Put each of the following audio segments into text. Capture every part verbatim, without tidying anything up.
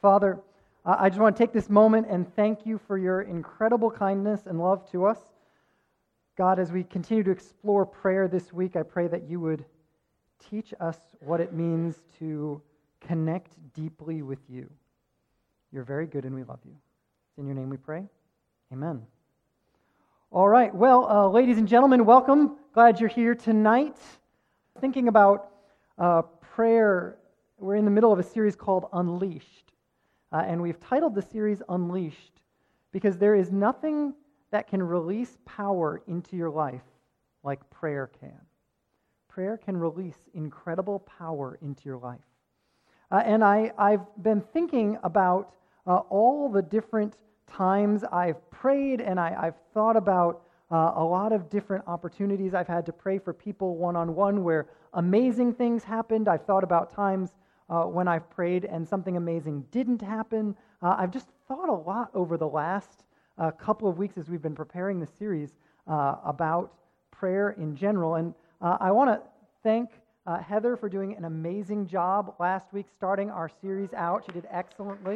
Father, uh, I just want to take this moment and thank you for your incredible kindness and love to us. God, as we continue to explore prayer this week, I pray that you would teach us what it means to connect deeply with you. You're very good and we love you. It's in your name we pray. Amen. All right. Well, uh, ladies and gentlemen, welcome. Glad you're here tonight. Thinking about uh, prayer, we're in the middle of a series called Unleashed. Uh, and we've titled the series Unleashed because there is nothing that can release power into your life like prayer can. Prayer can release incredible power into your life. Uh, and I, I've been thinking about uh, all the different times I've prayed, and I, I've thought about uh, a lot of different opportunities I've had to pray for people one-on-one where amazing things happened. I've thought about times Uh, when I've prayed and something amazing didn't happen. Uh, I've just thought a lot over the last uh, couple of weeks as we've been preparing the series uh, about prayer in general. And uh, I want to thank uh, Heather for doing an amazing job last week starting our series out. She did excellently.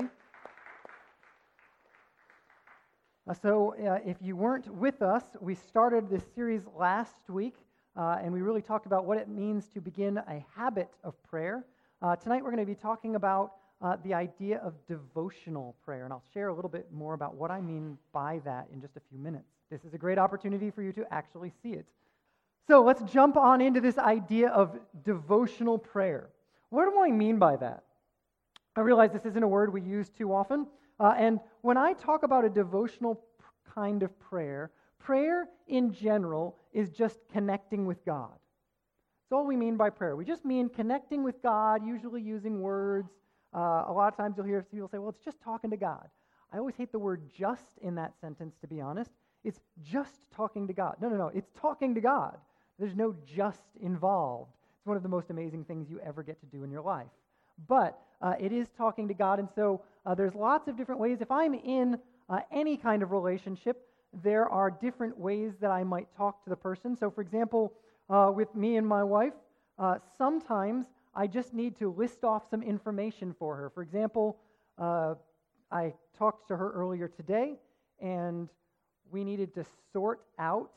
Uh, so uh, if you weren't with us, we started this series last week, uh, and we really talked about what it means to begin a habit of prayer. Uh, tonight we're going to be talking about uh, the idea of devotional prayer, and I'll share a little bit more about what I mean by that in just a few minutes. This is a great opportunity for you to actually see it. So let's jump on into this idea of devotional prayer. What do I mean by that? I realize this isn't a word we use too often, uh, and when I talk about a devotional p- kind of prayer, prayer in general is just connecting with God. That's all we mean by prayer. We just mean connecting with God, usually using words. Uh, a lot of times you'll hear people say, well, it's just talking to God. I always hate the word just in that sentence, to be honest. It's just talking to God. No, no, no. It's talking to God. There's no just involved. It's one of the most amazing things you ever get to do in your life. But uh, it is talking to God, and so uh, there's lots of different ways. If I'm in uh, any kind of relationship, there are different ways that I might talk to the person. So, for example, Uh, with me and my wife, uh, sometimes I just need to list off some information for her. For example, uh, I talked to her earlier today, and we needed to sort out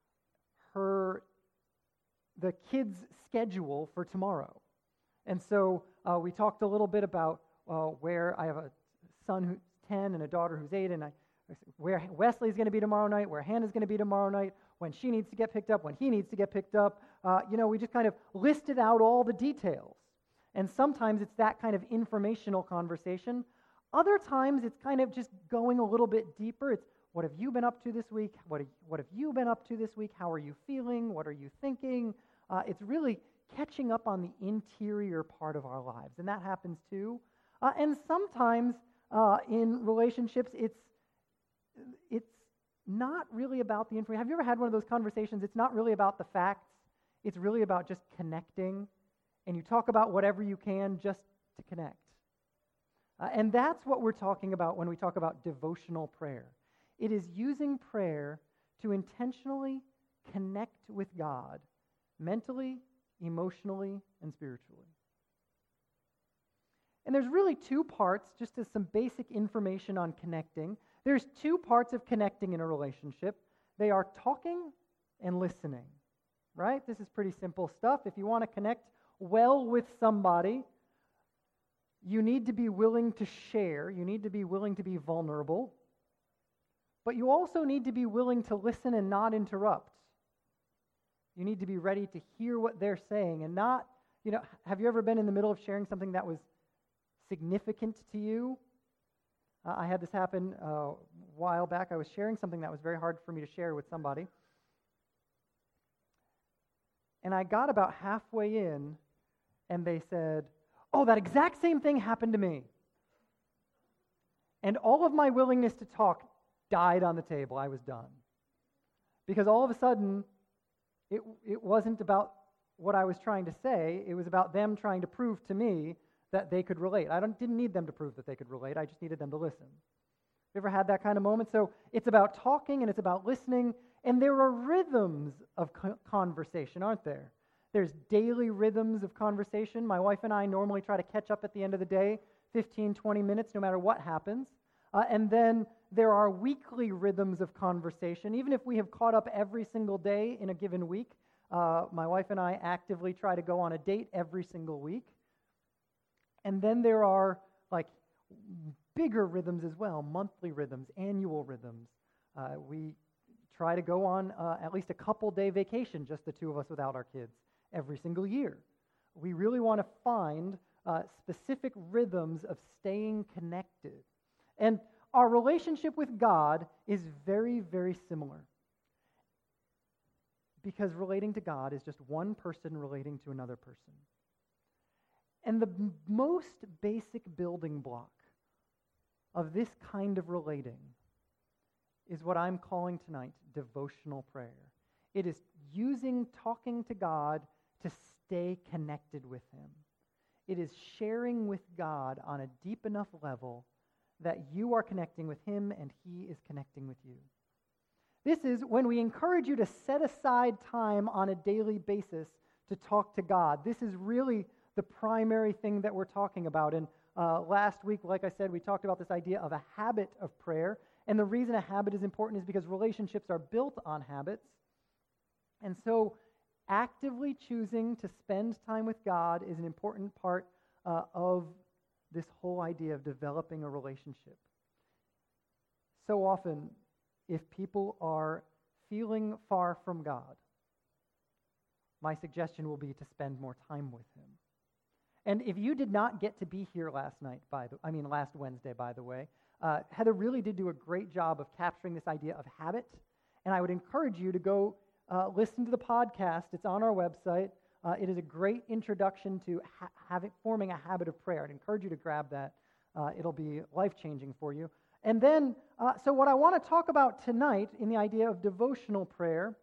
her the kids' schedule for tomorrow. And so uh, we talked a little bit about uh, where I have a son who's ten and a daughter who's eight, and I, where Wesley's going to be tomorrow night, where Hannah's going to be tomorrow night, when she needs to get picked up, when he needs to get picked up. Uh, you know, we just kind of listed out all the details. And sometimes it's that kind of informational conversation. Other times it's kind of just going a little bit deeper. It's, what have you been up to this week? What have, what have you been up to this week? How are you feeling? What are you thinking? Uh, it's really catching up on the interior part of our lives. And that happens too. Uh, and sometimes uh, in relationships, it's it's not really about the information. Have you ever had one of those conversations? It's not really about the facts. It's really about just connecting. And you talk about whatever you can just to connect. Uh, and that's what we're talking about when we talk about devotional prayer. It is using prayer to intentionally connect with God mentally, emotionally, and spiritually. And there's really two parts, just as some basic information on connecting. There's two parts of connecting in a relationship. They are talking and listening, right? This is pretty simple stuff. If you want to connect well with somebody, you need to be willing to share. You need to be willing to be vulnerable. But you also need to be willing to listen and not interrupt. You need to be ready to hear what they're saying and not, you know, have you ever been in the middle of sharing something that was significant to you? Uh, I had this happen uh, a while back. I was sharing something that was very hard for me to share with somebody. And I got about halfway in, and they said, oh, that exact same thing happened to me. And all of my willingness to talk died on the table. I was done. Because all of a sudden, it, it wasn't about what I was trying to say. It was about them trying to prove to me that they could relate. I don't, didn't need them to prove that they could relate. I just needed them to listen. You ever had that kind of moment? So it's about talking and it's about listening, and there are rhythms of co- conversation, aren't there? There's daily rhythms of conversation. My wife and I normally try to catch up at the end of the day, fifteen, twenty minutes, no matter what happens. Uh, and then there are weekly rhythms of conversation. Even if we have caught up every single day in a given week, uh, my wife and I actively try to go on a date every single week. And then there are like bigger rhythms as well, monthly rhythms, annual rhythms. Uh, we try to go on uh, at least a couple day vacation, just the two of us without our kids, every single year. We really want to find uh, specific rhythms of staying connected. And our relationship with God is very, very similar. Because relating to God is just one person relating to another person. And the m- most basic building block of this kind of relating is what I'm calling tonight devotional prayer. It is using talking to God to stay connected with Him. It is sharing with God on a deep enough level that you are connecting with Him and He is connecting with you. This is when we encourage you to set aside time on a daily basis to talk to God. This is really the primary thing that we're talking about. And uh, last week, like I said, we talked about this idea of a habit of prayer. And the reason a habit is important is because relationships are built on habits. And so actively choosing to spend time with God is an important part uh, of this whole idea of developing a relationship. So often, if people are feeling far from God, my suggestion will be to spend more time with Him. And if you did not get to be here last night, by the, I mean last Wednesday, by the way, uh, Heather really did do a great job of capturing this idea of habit. And I would encourage you to go uh, listen to the podcast. It's on our website. Uh, it is a great introduction to ha- having forming a habit of prayer. I'd encourage you to grab that. Uh, it'll be life-changing for you. And then, uh, so what I want to talk about tonight in the idea of devotional prayer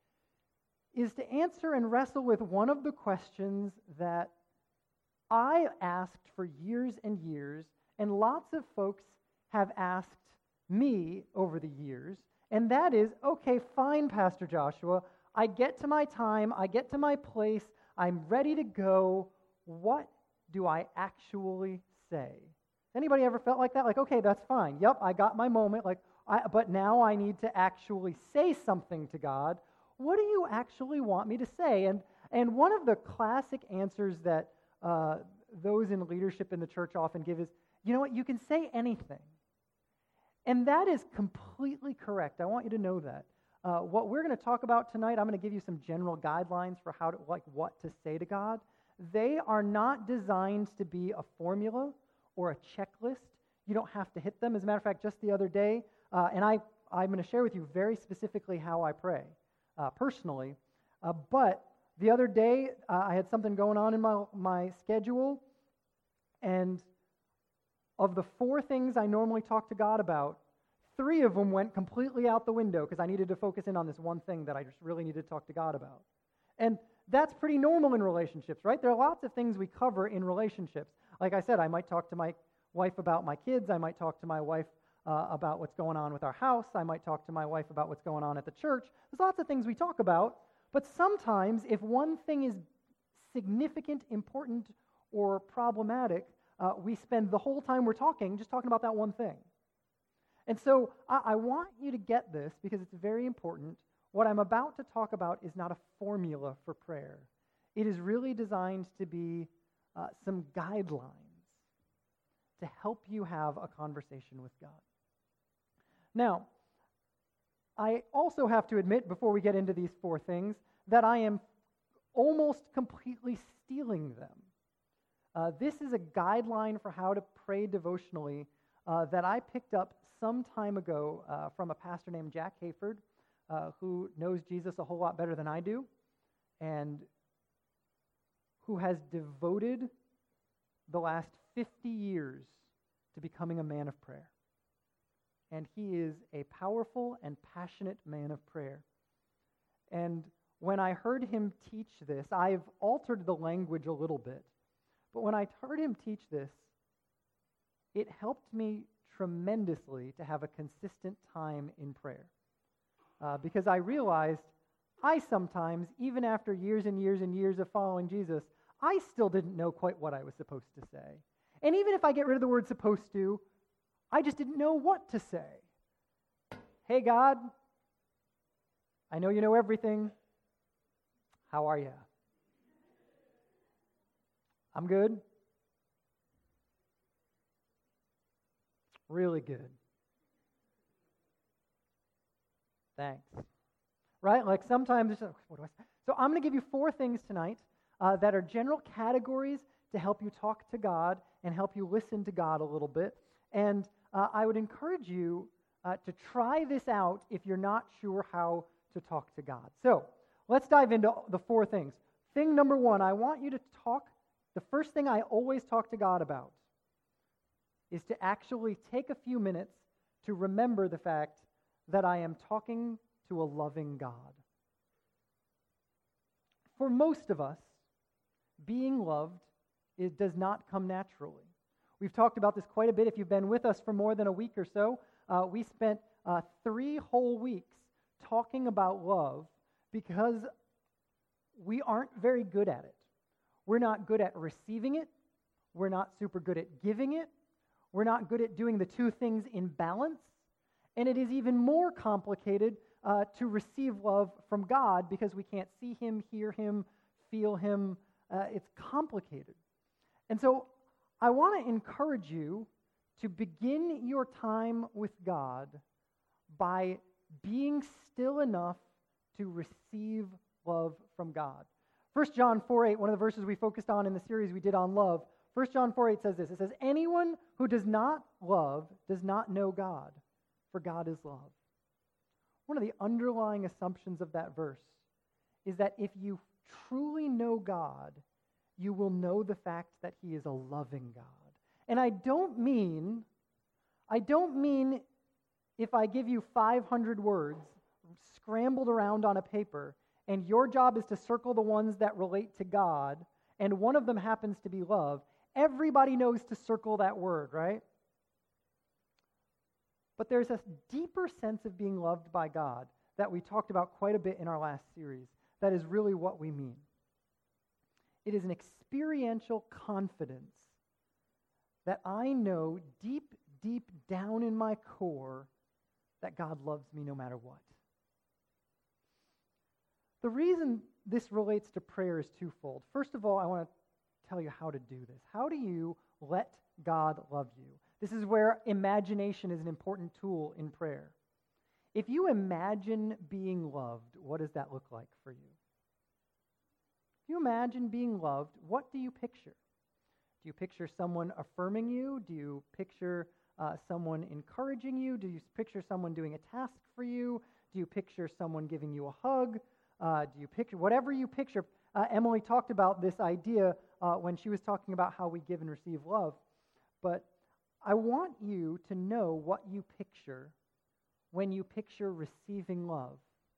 is to answer and wrestle with one of the questions that I asked for years and years, and lots of folks have asked me over the years, and that is, okay, fine, Pastor Joshua, I get to my time, I get to my place, I'm ready to go. What do I actually say? Anybody ever felt like that? Like, okay, that's fine. Yep, I got my moment, like, I, but now I need to actually say something to God. What do you actually want me to say? And and one of the classic answers that uh, those in leadership in the church often give is, you know what, you can say anything. And that is completely correct. I want you to know that. Uh, what we're going to talk about tonight, I'm going to give you some general guidelines for how to, like, what to say to God. They are not designed to be a formula or a checklist. You don't have to hit them. As a matter of fact, just the other day, uh, and I, I'm going to share with you very specifically how I pray uh, personally. Uh, but the other day, uh, I had something going on in my, my schedule, and of the four things I normally talk to God about, three of them went completely out the window because I needed to focus in on this one thing that I just really needed to talk to God about. And that's pretty normal in relationships, right? There are lots of things we cover in relationships. Like I said, I might talk to my wife about my kids. I might talk to my wife uh, about what's going on with our house. I might talk to my wife about what's going on at the church. There's lots of things we talk about. But sometimes, if one thing is significant, important, or problematic, uh, we spend the whole time we're talking just talking about that one thing. And so I, I want you to get this because it's very important. What I'm about to talk about is not a formula for prayer. It is really designed to be uh, some guidelines to help you have a conversation with God. Now, I also have to admit, before we get into these four things, that I am almost completely stealing them. Uh, this is a guideline for how to pray devotionally uh, that I picked up some time ago uh, from a pastor named Jack Hayford, uh, who knows Jesus a whole lot better than I do, and who has devoted the last fifty years to becoming a man of prayer. And he is a powerful and passionate man of prayer. And when I heard him teach this, I've altered the language a little bit, but when I heard him teach this, it helped me tremendously to have a consistent time in prayer. Uh, because I realized I sometimes, even after years and years and years of following Jesus, I still didn't know quite what I was supposed to say. And even if I get rid of the word supposed to, I just didn't know what to say. Hey, God, I know you know everything. How are you? I'm good. Really good. Thanks. Right? Like sometimes, what do I say? So I'm going to give you four things tonight uh, that are general categories to help you talk to God and help you listen to God a little bit. And uh, I would encourage you uh, to try this out if you're not sure how to talk to God. So let's dive into the four things. Thing number one, I want you to talk, the first thing I always talk to God about is to actually take a few minutes to remember the fact that I am talking to a loving God. For most of us, being loved it does not come naturally. We've talked about this quite a bit. If you've been with us for more than a week or so, uh, we spent uh, three whole weeks talking about love because we aren't very good at it. We're not good at receiving it. We're not super good at giving it. We're not good at doing the two things in balance. And it is even more complicated uh, to receive love from God because we can't see Him, hear Him, feel Him. Uh, it's complicated. And so I want to encourage you to begin your time with God by being still enough to receive love from God. First John four eight, one of the verses we focused on in the series we did on love, First John four eight says this. It says, anyone who does not love does not know God, for God is love. One of the underlying assumptions of that verse is that if you truly know God, you will know the fact that He is a loving God. And I don't mean, I don't mean if I give you five hundred words scrambled around on a paper, and your job is to circle the ones that relate to God, and one of them happens to be love, everybody knows to circle that word, right? But there's a deeper sense of being loved by God that we talked about quite a bit in our last series. That is really what we mean. It is an experiential confidence that I know deep, deep down in my core that God loves me no matter what. The reason this relates to prayer is twofold. First of all, I want to tell you how to do this. How do you let God love you? This is where imagination is an important tool in prayer. If you imagine being loved, what does that look like for you? If you imagine being loved, what do you picture? Do you picture someone affirming you? Do you picture uh, someone encouraging you? Do you picture someone doing a task for you? Do you picture someone giving you a hug? Uh, do you picture, whatever you picture, uh, Emily talked about this idea uh, when she was talking about how we give and receive love. But I want you to know what you picture when you picture receiving love.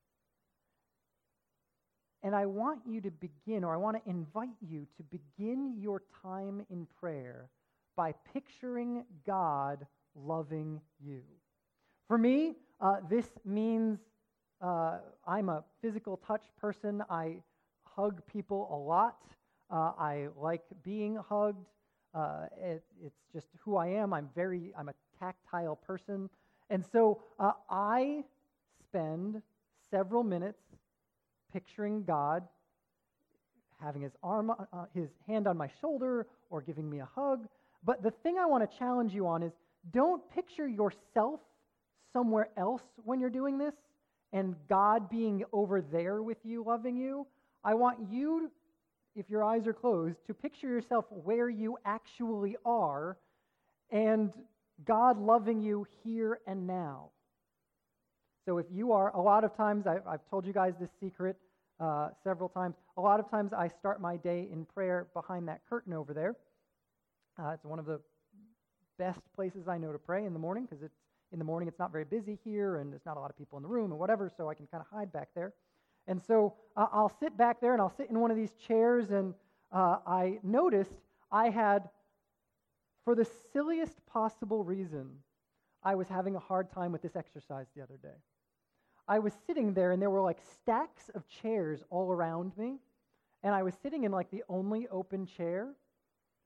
And I want you to begin, or I want to invite you to begin your time in prayer by picturing God loving you. For me, uh, this means uh, I'm a physical touch person. I hug people a lot. Uh, I like being hugged. Uh, it, it's just who I am. I'm very, I'm a tactile person. And so uh, I spend several minutes picturing God having his arm, uh, his hand on my shoulder or giving me a hug. But the thing I want to challenge you on is don't picture yourself somewhere else when you're doing this and God being over there with you, loving you. I want you, if your eyes are closed, to picture yourself where you actually are and God loving you here and now. So if you are, a lot of times, I, I've told you guys this secret uh, several times, a lot of times I start my day in prayer behind that curtain over there. Uh, it's one of the best places I know to pray in the morning because it's in the morning it's not very busy here and there's not a lot of people in the room and whatever, so I can kind of hide back there. And so uh, I'll sit back there and I'll sit in one of these chairs and uh, I noticed I had, for the silliest possible reason, I was having a hard time with this exercise the other day. I was sitting there and there were like stacks of chairs all around me and I was sitting in like the only open chair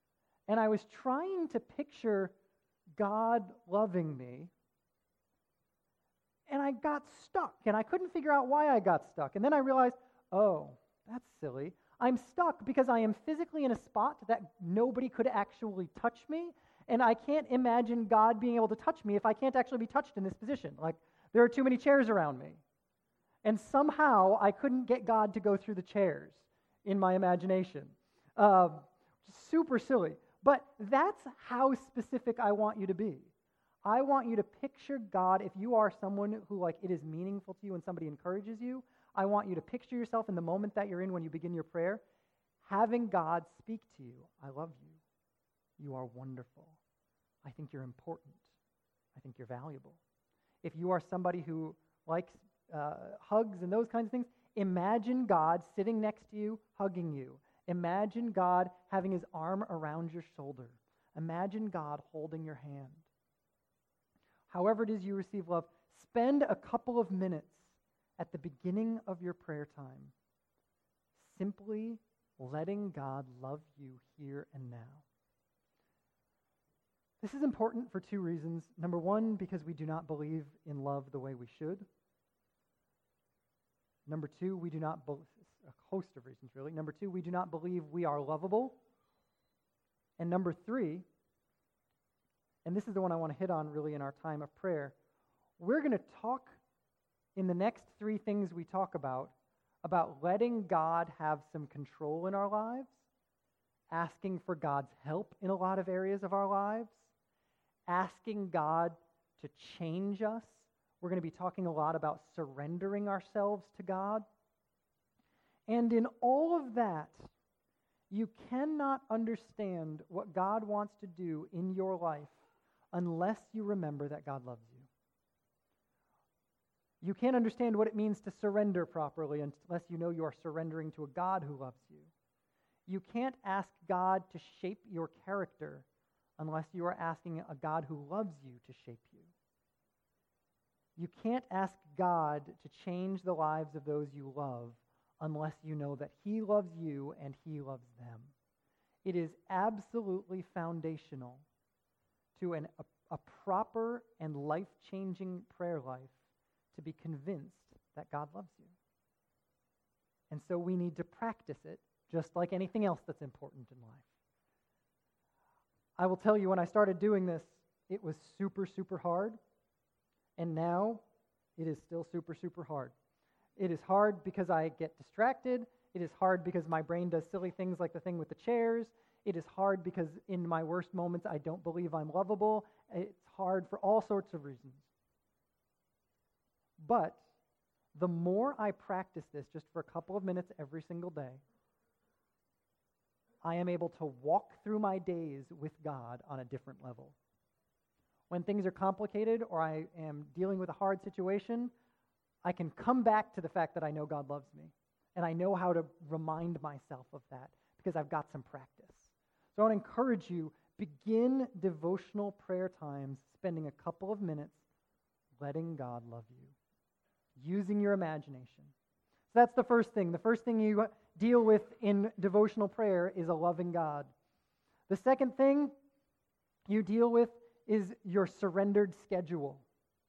And I was trying to picture God loving me, and I got stuck, and I couldn't figure out why I got stuck. And then I realized, oh, that's silly. I'm stuck because I am physically in a spot that nobody could actually touch me, and I can't imagine God being able to touch me if I can't actually be touched in this position. Like, there are too many chairs around me. And somehow I couldn't get God to go through the chairs in my imagination. Uh, super silly. But that's how specific I want you to be. I want you to picture God. If you are someone who, like, it is meaningful to you when somebody encourages you, I want you to picture yourself in the moment that you're in when you begin your prayer, having God speak to you. I love you. You are wonderful. I think you're important. I think you're valuable. If you are somebody who likes uh, hugs and those kinds of things, imagine God sitting next to you, hugging you. Imagine God having his arm around your shoulder. Imagine God holding your hand. However it is you receive love, spend a couple of minutes at the beginning of your prayer time simply letting God love you here and now. This is important for two reasons. Number one, because we do not believe in love the way we should. Number two, we do not believe, a host of reasons really. Number two, we do not believe we are lovable. And number three, and this is the one I want to hit on really in our time of prayer, we're going to talk in the next three things we talk about, about letting God have some control in our lives, asking for God's help in a lot of areas of our lives, asking God to change us. We're going to be talking a lot about surrendering ourselves to God. And in all of that, you cannot understand what God wants to do in your life unless you remember that God loves you. You can't understand what it means to surrender properly unless you know you are surrendering to a God who loves you. You can't ask God to shape your character unless you are asking a God who loves you to shape you. You can't ask God to change the lives of those you love unless you know that he loves you and he loves them. It is absolutely foundational to an, a, a proper and life-changing prayer life to be convinced that God loves you. And so we need to practice it just like anything else that's important in life. I will tell you, when I started doing this, it was super, super hard. And now it is still super, super hard. It is hard because I get distracted. It is hard because my brain does silly things like the thing with the chairs. It is hard because in my worst moments I don't believe I'm lovable. It's hard for all sorts of reasons. But the more I practice this just for a couple of minutes every single day, I am able to walk through my days with God on a different level. When things are complicated or I am dealing with a hard situation, I can come back to the fact that I know God loves me. And I know how to remind myself of that because I've got some practice. So I want to encourage you, begin devotional prayer times spending a couple of minutes letting God love you, using your imagination. So that's the first thing. The first thing you deal with in devotional prayer is a loving God. The second thing you deal with is your surrendered schedule.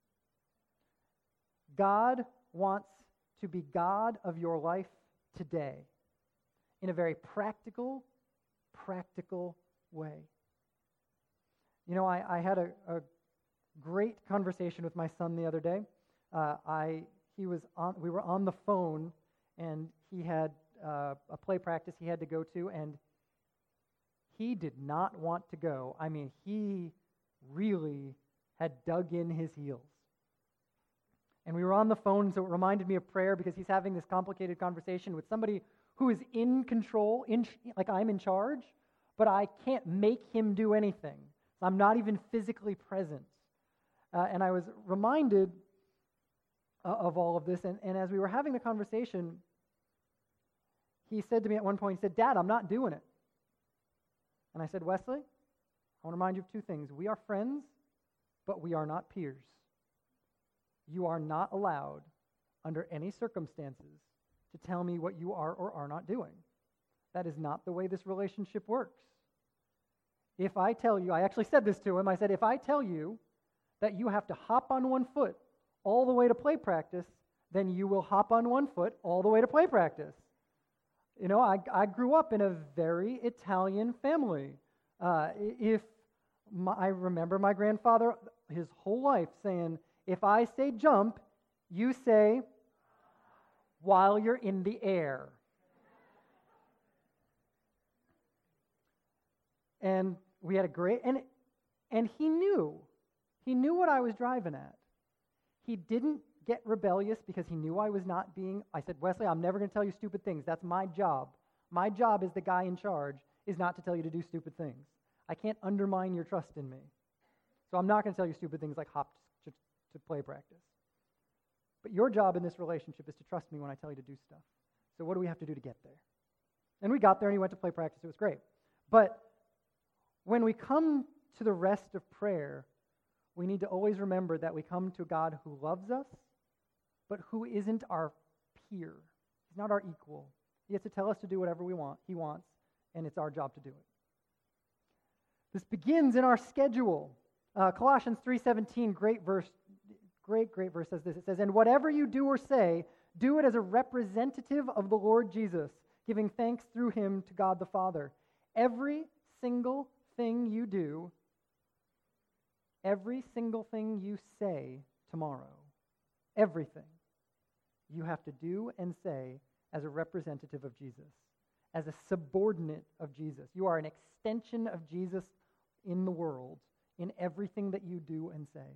God wants to be God of your life today in a very practical, practical way. You know, I, I had a, a great conversation with my son the other day. Uh, I he was on. We were on the phone, and he had uh, a play practice he had to go to, and he did not want to go. I mean, he really had dug in his heels. And we were on the phone, so it reminded me of prayer because he's having this complicated conversation with somebody who is in control, in like I'm in charge, but I can't make him do anything. So I'm not even physically present. Uh, and I was reminded uh, of all of this, and, and as we were having the conversation, he said to me at one point, he said, "Dad, I'm not doing it." And I said, "Wesley, I want to remind you of two things. We are friends, but we are not peers. You are not allowed, under any circumstances, to tell me what you are or are not doing. That is not the way this relationship works. if I tell you, I actually said this to him, I said, if I tell you that you have to hop on one foot all the way to play practice, then you will hop on one foot all the way to play practice. You know, I, I grew up in a very Italian family. Uh, if my, I remember my grandfather his whole life saying, if I say jump, you say while you're in the air. And we had a great, and and he knew, he knew what I was driving at. He didn't get rebellious because he knew I was not being, I said, Wesley, I'm never going to tell you stupid things. That's my job. My job as the guy in charge is not to tell you to do stupid things. I can't undermine your trust in me. So I'm not going to tell you stupid things like hop to, to play practice. But your job in this relationship is to trust me when I tell you to do stuff. So what do we have to do to get there? And we got there and he went to play practice. It was great. But when we come to the rest of prayer, we need to always remember that we come to a God who loves us, but who isn't our peer. He's not our equal. He has to tell us to do whatever we want, he wants, and it's our job to do it. This begins in our schedule. Uh, Colossians three seventeen, great verse, great, great verse says this. It says, and whatever you do or say, do it as a representative of the Lord Jesus, giving thanks through him to God the Father. Every single thing you do, every single thing you say tomorrow, everything, you have to do and say as a representative of Jesus, as a subordinate of Jesus. You are an extension of Jesus in the world, in everything that you do and say.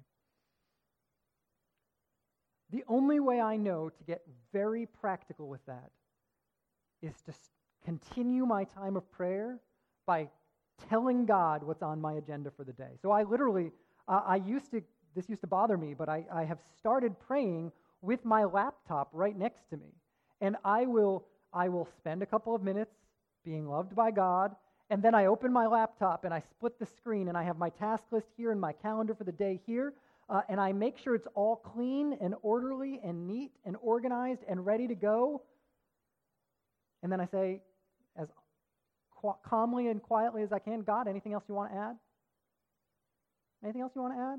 The only way I know to get very practical with that is to continue my time of prayer by telling God what's on my agenda for the day. So I literally, uh, I used to, this used to bother me, but I, I have started praying with my laptop right next to me. And I will, I will spend a couple of minutes being loved by God, and then I open my laptop and I split the screen and I have my task list here and my calendar for the day here, uh, and I make sure it's all clean and orderly and neat and organized and ready to go. And then I say, as qu- calmly and quietly as I can, God, anything else you want to add? Anything else you want to add?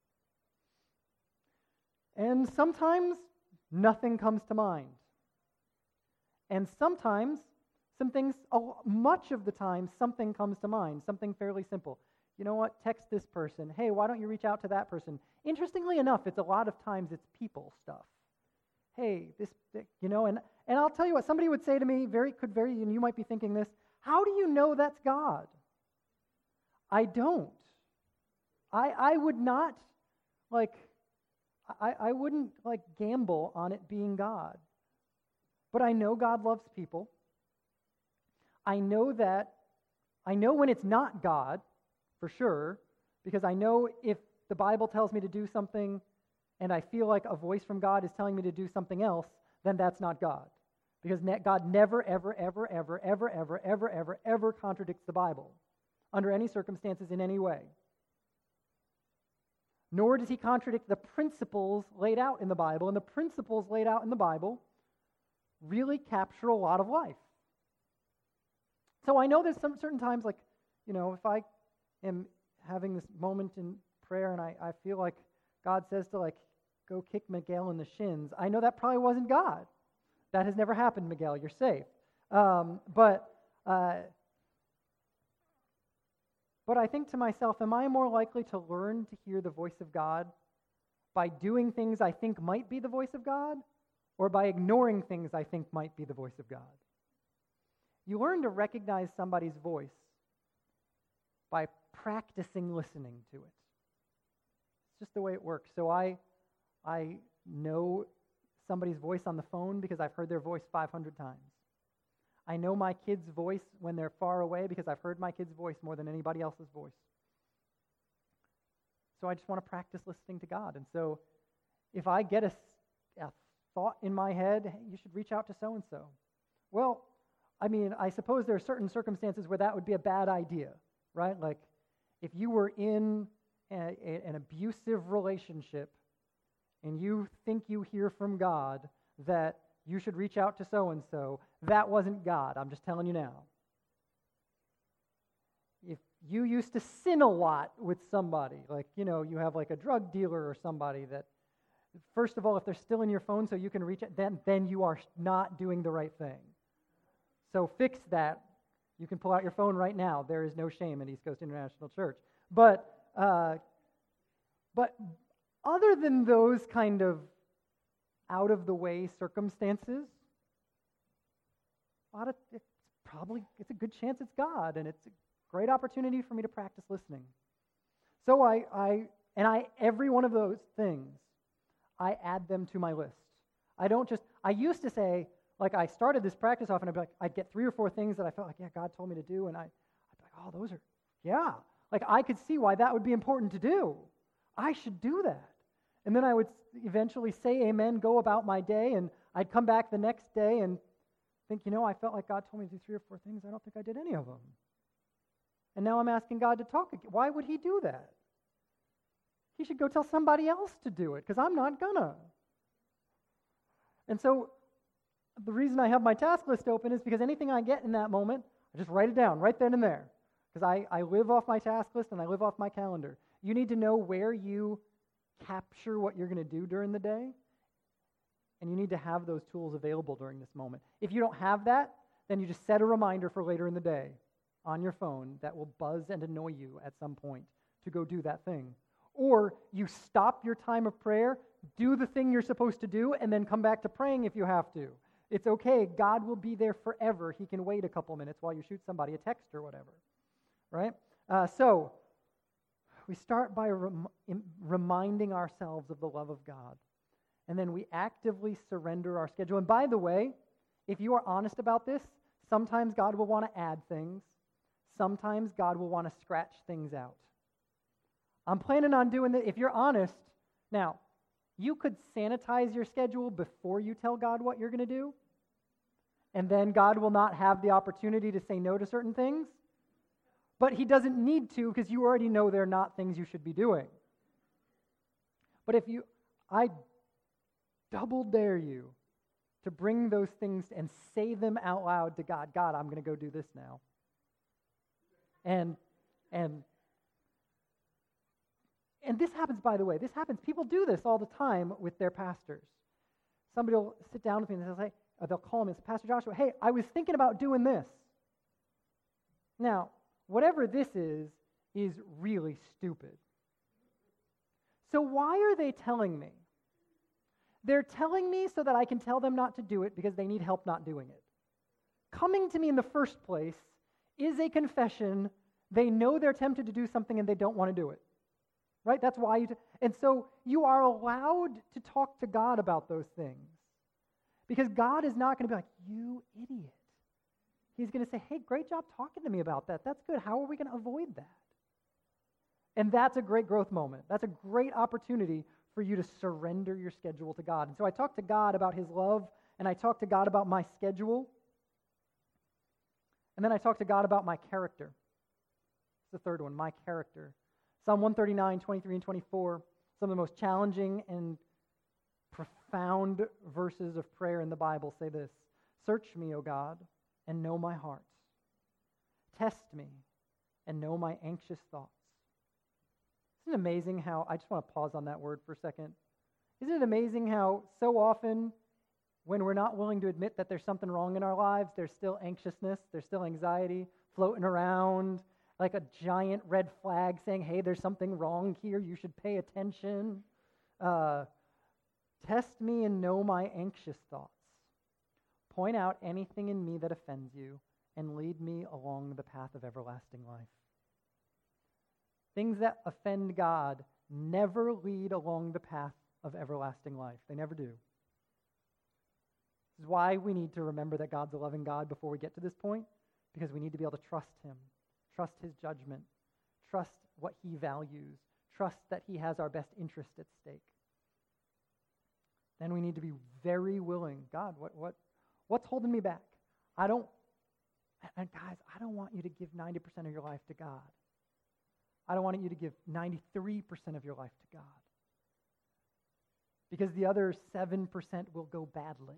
And sometimes nothing comes to mind. And sometimes, some things, oh, much of the time, something comes to mind, something fairly simple. You know what? Text this person. Hey, why don't you reach out to that person? Interestingly enough, it's a lot of times it's people stuff. Hey, this, you know, and, and I'll tell you what, somebody would say to me, very could very, and you might be thinking this, how do you know that's God? I don't. I I would not, like, I, I wouldn't, like, gamble on it being God. But I know God loves people. I know that, I know when it's not God, for sure, because I know if the Bible tells me to do something and I feel like a voice from God is telling me to do something else, then that's not God. Because God never, ever, ever, ever, ever, ever, ever, ever, ever contradicts the Bible under any circumstances in any way. Nor does he contradict the principles laid out in the Bible, and the principles laid out in the Bible really capture a lot of life. So I know there's some certain times, like, you know, if I am having this moment in prayer and I, I feel like God says to, like, go kick Miguel in the shins, I know that probably wasn't God. That has never happened, Miguel. You're safe. Um, but uh, but I think to myself, am I more likely to learn to hear the voice of God by doing things I think might be the voice of God, or by ignoring things I think might be the voice of God? You learn to recognize somebody's voice by practicing listening to it. It's just the way it works. So I, I know somebody's voice on the phone because I've heard their voice five hundred times. I know my kid's voice when they're far away because I've heard my kid's voice more than anybody else's voice. So I just want to practice listening to God. And so if I get a, a thought in my head, hey, you should reach out to so-and-so. Well, I mean, I suppose there are certain circumstances where that would be a bad idea, right? Like if you were in a, a, an abusive relationship and you think you hear from God that you should reach out to so-and-so, that wasn't God. I'm just telling you now. If you used to sin a lot with somebody. Like, you know, you have like a drug dealer or somebody that, first of all, if they're still in your phone so you can reach it, then, then you are not doing the right thing. So fix that. You can pull out your phone right now. There is no shame in East Coast International Church. But, uh, but other than those kind of out-of-the-way circumstances, a lot of, it's probably, it's a good chance it's God, and it's a great opportunity for me to practice listening. So I, I, and I, every one of those things, I add them to my list. I don't just, I used to say, like I started this practice off and I'd be like, I'd get three or four things that I felt like, yeah, God told me to do, and I, I'd be like, oh, those are, yeah. Like I could see why that would be important to do. I should do that. And then I would eventually say amen, go about my day, and I'd come back the next day and think, you know, I felt like God told me to do three or four things. I don't think I did any of them. And now I'm asking God to talk again. Why would he do that? He should go tell somebody else to do it, because I'm not gonna. And so the reason I have my task list open is because anything I get in that moment, I just write it down right then and there. Because I, I live off my task list and I live off my calendar. You need to know where you capture what you're going to do during the day, and you need to have those tools available during this moment. If you don't have that, then you just set a reminder for later in the day on your phone that will buzz and annoy you at some point to go do that thing. Or you stop your time of prayer, do the thing you're supposed to do, and then come back to praying if you have to. It's okay. God will be there forever. He can wait a couple minutes while you shoot somebody a text or whatever, right? Uh, so we start by rem- reminding ourselves of the love of God, and then we actively surrender our schedule. And by the way, if you are honest about this, sometimes God will want to add things. Sometimes God will want to scratch things out. I'm planning on doing that. If you're honest, now, you could sanitize your schedule before you tell God what you're going to do, and then God will not have the opportunity to say no to certain things. But he doesn't need to, because you already know they're not things you should be doing. But if you, I double dare you to bring those things and say them out loud to God. God, I'm going to go do this now. And, and, and this happens, by the way, this happens, people do this all the time with their pastors. Somebody will sit down with me and they'll say, or they'll call me and say, Pastor Joshua, hey, I was thinking about doing this. Now, whatever this is, is really stupid. So why are they telling me? They're telling me so that I can tell them not to do it because they need help not doing it. Coming to me in the first place is a confession. They know they're tempted to do something and they don't want to do it. Right? That's why you... T- and so you are allowed to talk to God about those things. Because God is not going to be like, you idiot. He's going to say, hey, great job talking to me about that. That's good. How are we going to avoid that? And that's a great growth moment. That's a great opportunity for you to surrender your schedule to God. And so I talked to God about his love, and I talked to God about my schedule, and then I talked to God about my character. It's the third one, my character. Psalm one thirty-nine, twenty-three, and twenty-four, some of the most challenging and profound verses of prayer in the Bible say this: search me, O God, and know my heart. Test me and know my anxious thoughts. Isn't it amazing how, I just want to pause on that word for a second. Isn't it amazing how so often when we're not willing to admit that there's something wrong in our lives, there's still anxiousness, there's still anxiety floating around like a giant red flag saying, hey, there's something wrong here, you should pay attention. Uh, test me and know my anxious thoughts. Point out anything in me that offends you, and lead me along the path of everlasting life. Things that offend God never lead along the path of everlasting life. They never do. This is why we need to remember that God's a loving God before we get to this point, because we need to be able to trust him, trust his judgment, trust what he values, trust that he has our best interest at stake. Then we need to be very willing. God, what what what's holding me back? I don't, and guys, I don't want you to give ninety percent of your life to God. I don't want you to give ninety-three percent of your life to God, because the other seven percent will go badly.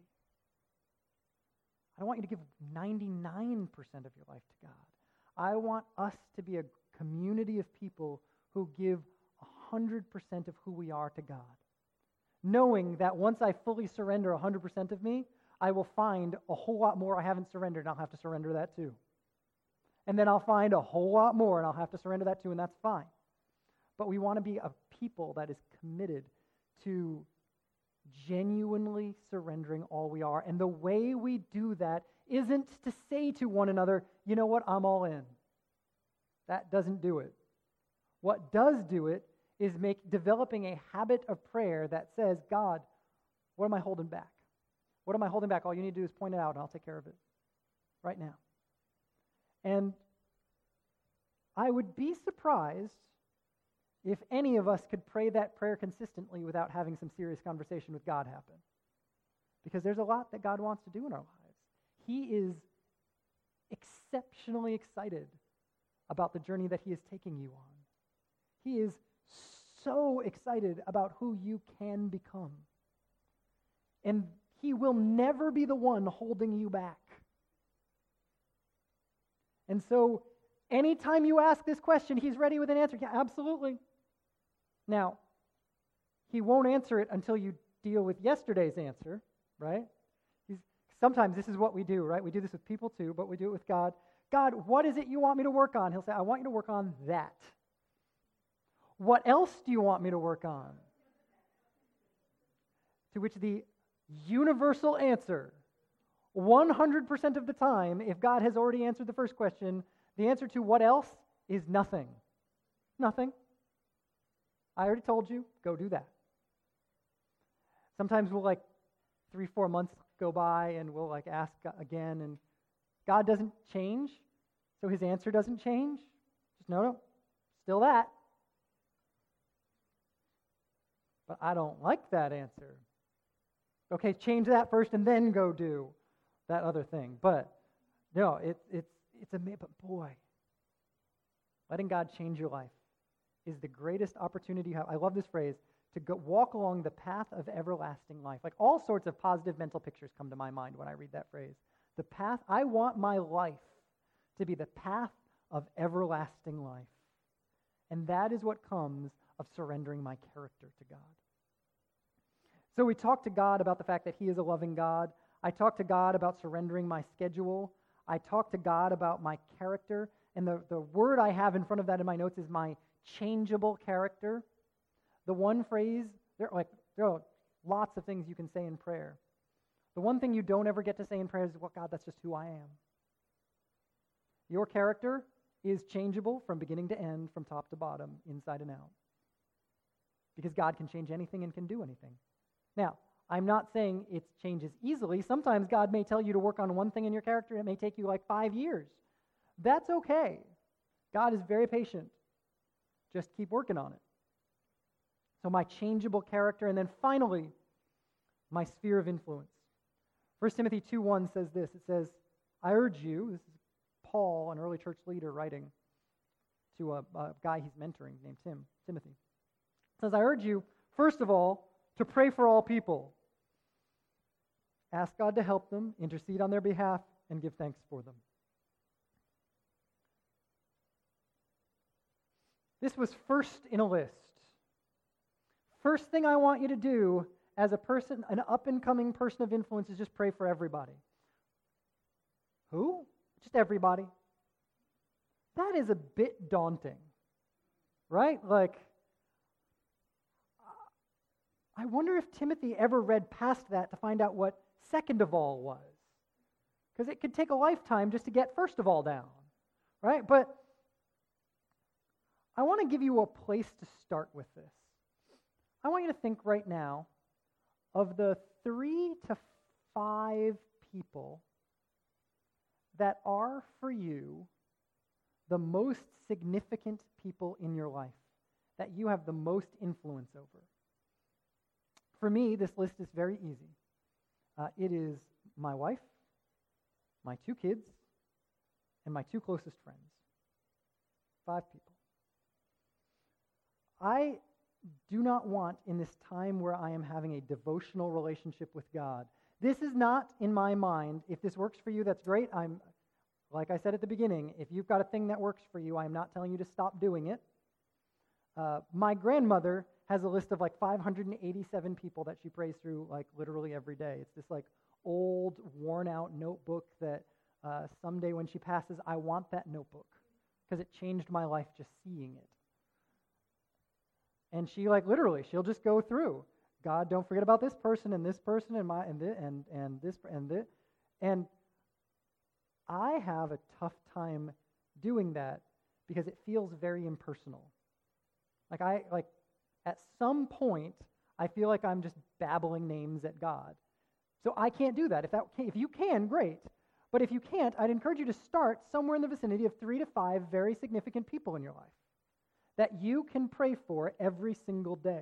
I don't want you to give ninety-nine percent of your life to God. I want us to be a community of people who give one hundred percent of who we are to God, knowing that once I fully surrender one hundred percent of me, I will find a whole lot more I haven't surrendered, and I'll have to surrender that too. And then I'll find a whole lot more, and I'll have to surrender that too, and that's fine. But we want to be a people that is committed to genuinely surrendering all we are. And the way we do that isn't to say to one another, you know what, I'm all in. That doesn't do it. What does do it is make developing a habit of prayer that says, God, what am I holding back? What am I holding back? All you need to do is point it out, and I'll take care of it right now. And I would be surprised if any of us could pray that prayer consistently without having some serious conversation with God happen. Because there's a lot that God wants to do in our lives. He is exceptionally excited about the journey that he is taking you on. He is so excited about who you can become. And he will never be the one holding you back. And so, anytime you ask this question, he's ready with an answer. Yeah, absolutely. Now, he won't answer it until you deal with yesterday's answer, right? He's, sometimes this is what we do, right? We do this with people too, but we do it with God. God, what is it you want me to work on? He'll say, I want you to work on that. What else do you want me to work on? To which the universal answer, one hundred percent of the time, if God has already answered the first question, the answer to what else is nothing. Nothing. I already told you, go do that. Sometimes we'll like three, four months go by and we'll like ask again, and God doesn't change, so his answer doesn't change. Just no, no, still that. But I don't like that answer. Okay, change that first and then go do that other thing. But no, it, it's it's a but boy, letting God change your life is the greatest opportunity you have. I love this phrase, to go walk along the path of everlasting life. Like all sorts of positive mental pictures come to my mind when I read that phrase. The path, I want my life to be the path of everlasting life. And that is what comes of surrendering my character to God. So we talked to God about the fact that he is a loving God. I talked to God about surrendering my schedule. I talked to God about my character. And the, the word I have in front of that in my notes is my changeable character. The one phrase, there are like there are lots of things you can say in prayer. The one thing you don't ever get to say in prayer is, well, God, that's just who I am. Your character is changeable from beginning to end, from top to bottom, inside and out. Because God can change anything and can do anything. Now, I'm not saying it changes easily. Sometimes God may tell you to work on one thing in your character, and it may take you like five years. That's okay. God is very patient. Just keep working on it. So my changeable character, and then finally, my sphere of influence. First Timothy two one says this. It says, I urge you, this is Paul, an early church leader, writing to a, a guy he's mentoring named Tim, Timothy. It says, I urge you, first of all, to pray for all people. Ask God to help them, intercede on their behalf, and give thanks for them. This was first in a list. First thing I want you to do as a person, an up-and-coming person of influence, is just pray for everybody. Who? Just everybody. That is a bit daunting, right? Like, I wonder if Timothy ever read past that to find out what second of all was. Because it could take a lifetime just to get first of all down, right? But I want to give you a place to start with this. I want you to think right now of the three to five people that are for you the most significant people in your life, that you have the most influence over. For me, this list is very easy. Uh, it is my wife, my two kids, and my two closest friends. Five people. I do not want, in this time where I am having a devotional relationship with God, this is not in my mind. If this works for you, that's great. I'm like I said at the beginning, if you've got a thing that works for you, I'm not telling you to stop doing it. Uh, my grandmother has a list of like five hundred eighty-seven people that she prays through like literally every day. It's this like old, worn out notebook that uh, someday when she passes, I want that notebook because it changed my life just seeing it. And she like literally, she'll just go through, God, don't forget about this person and this person and my and this and and this and this. And I have a tough time doing that because it feels very impersonal. Like I like at some point I feel like I'm just babbling names at God. So I can't do that. If that if you can, great. But if you can't, I'd encourage you to start somewhere in the vicinity of three to five very significant people in your life that you can pray for every single day.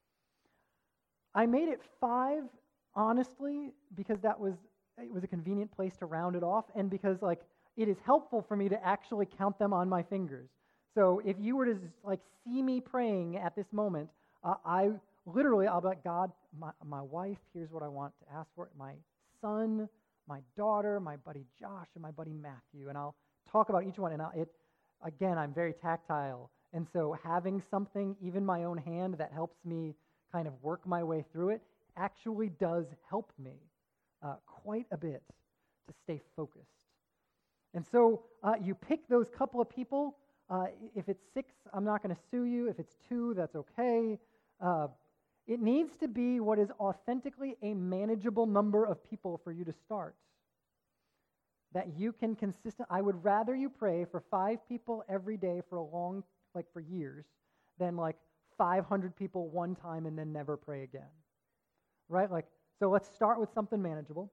I made it five, honestly, because that was it was a convenient place to round it off, and because like it is helpful for me to actually count them on my fingers. So if you were to just, like see me praying at this moment, uh, I literally I'll be like, God, my my wife, here's what I want to ask for. My son, my daughter, my buddy Josh, and my buddy Matthew, and I'll talk about each one. And I'll, it again, I'm very tactile, and so having something, even my own hand, that helps me kind of work my way through it actually does help me uh, quite a bit to stay focused. And so uh, you pick those couple of people. Uh, if it's six, I'm not going to sue you. If it's two, that's okay. Uh, it needs to be what is authentically a manageable number of people for you to start. That you can consistent. I would rather you pray for five people every day for a long, like for years, than like five hundred people one time and then never pray again. Right? Like, so let's start with something manageable.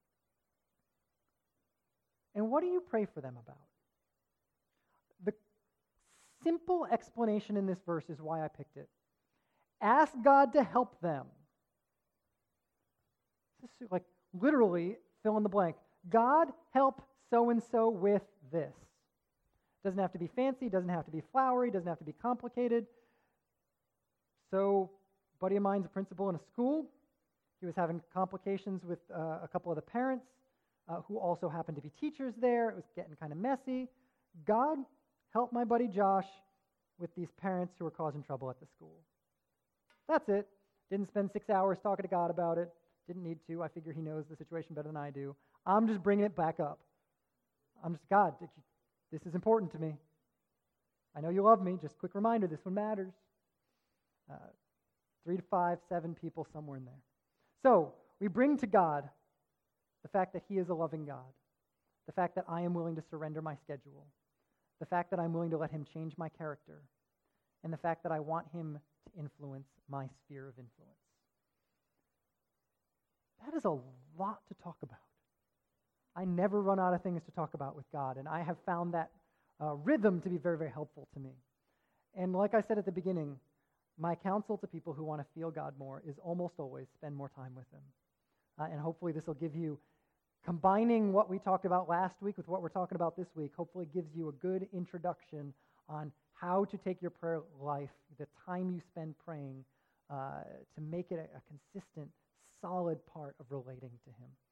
And what do you pray for them about? The simple explanation in this verse is why I picked it. Ask God to help them. This is like literally fill in the blank. God, help so-and-so with this. Doesn't have to be fancy, doesn't have to be flowery, doesn't have to be complicated. So, a buddy of mine's a principal in a school. He was having complications with uh, a couple of the parents uh, who also happened to be teachers there. It was getting kind of messy. God, help my buddy Josh with these parents who are causing trouble at the school. That's it. Didn't spend six hours talking to God about it. Didn't need to. I figure he knows the situation better than I do. I'm just bringing it back up. I'm just, God, this is important to me. I know you love me. Just quick reminder, this one matters. Uh, three to five, seven people, somewhere in there. So, we bring to God the fact that he is a loving God, the fact that I am willing to surrender my schedule, the fact that I'm willing to let him change my character, and the fact that I want him to influence my sphere of influence. That is a lot to talk about. I never run out of things to talk about with God, and I have found that uh, rhythm to be very, very helpful to me. And like I said at the beginning, my counsel to people who want to feel God more is almost always spend more time with him. Uh, and hopefully this will give you, combining what we talked about last week with what we're talking about this week, hopefully gives you a good introduction on how to take your prayer life, the time you spend praying, uh, to make it a, a consistent, solid part of relating to him.